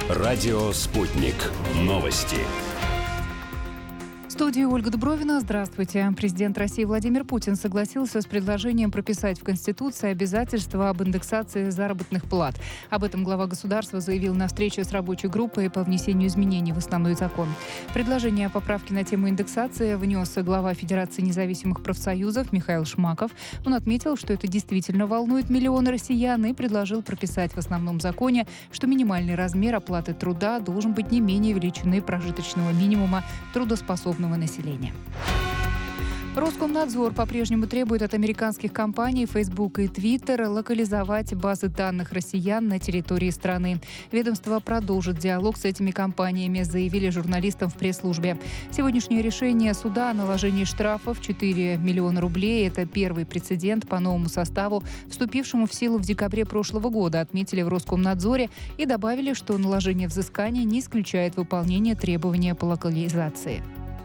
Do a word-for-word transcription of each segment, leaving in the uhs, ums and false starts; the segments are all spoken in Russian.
Радио «Спутник». Новости. В студии Ольга Дубровина. Здравствуйте. Президент России Владимир Путин согласился с предложением прописать в Конституции обязательства об индексации заработных плат. Об этом глава государства заявил на встрече с рабочей группой по внесению изменений в основной закон. Предложение о поправке на тему индексации внес глава Федерации независимых профсоюзов Михаил Шмаков. Он отметил, что это действительно волнует миллионы россиян, и предложил прописать в основном законе, что минимальный размер оплаты труда должен быть не менее величины прожиточного минимума трудоспособного населения. Роскомнадзор по-прежнему требует от американских компаний Facebook и Twitter локализовать базы данных россиян на территории страны. Ведомство продолжит диалог с этими компаниями, заявили журналистам в пресс-службе. Сегодняшнее решение суда о наложении штрафов четыре миллиона рублей – это первый прецедент по новому составу, вступившему в силу в декабре прошлого года, отметили в Роскомнадзоре и добавили, что наложение взыскания не исключает выполнение требования по локализации.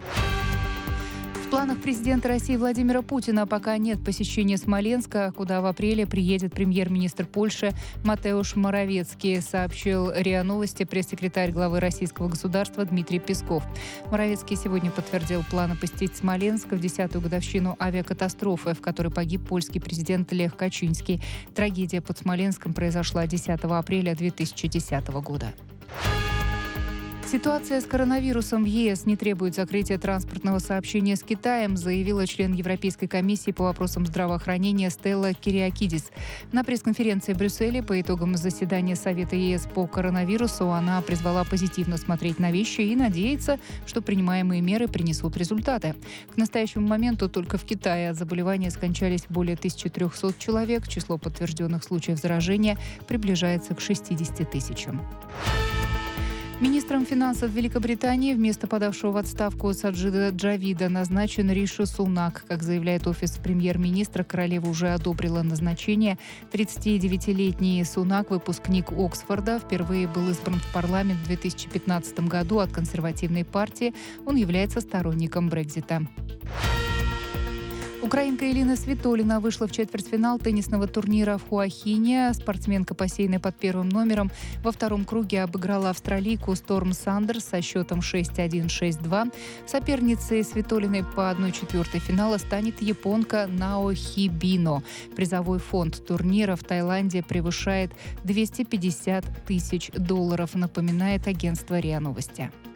В планах президента России Владимира Путина пока нет посещения Смоленска, куда в апреле приедет премьер-министр Польши Матеуш Моравецкий, сообщил РИА Новости пресс-секретарь главы российского государства Дмитрий Песков. Моравецкий сегодня подтвердил планы посетить Смоленск в десятую годовщину авиакатастрофы, в которой погиб польский президент Лех Качинский. Трагедия под Смоленском произошла десятого апреля две тысячи десятого года. Ситуация с коронавирусом в ЕС не требует закрытия транспортного сообщения с Китаем, заявила член Европейской комиссии по вопросам здравоохранения Стелла Кириакидис. На пресс-конференции в Брюсселе по итогам заседания Совета ЕС по коронавирусу она призвала позитивно смотреть на вещи и надеяться, что принимаемые меры принесут результаты. К настоящему моменту только в Китае от заболевания скончались более тысячи трехсот человек. Число подтвержденных случаев заражения приближается к шестидесяти тысячам. Министром финансов Великобритании вместо подавшего в отставку Саджида Джавида назначен Риши Сунак. Как заявляет офис премьер-министра, королева уже одобрила назначение. тридцатидевятилетний Сунак, выпускник Оксфорда, впервые был избран в парламент в две тысячи пятнадцатом году от консервативной партии. Он является сторонником Брексита. Украинка Элина Свитолина вышла в четвертьфинал теннисного турнира в Хуахине. Спортсменка, посеянная под первым номером, во втором круге обыграла австралийку Сторм Сандерс со счетом шесть один - шесть два. Соперницей Свитолиной по одной четвертой финала станет японка Нао Хибино. Призовой фонд турнира в Таиланде превышает двести пятьдесят тысяч долларов, напоминает агентство РИА Новости.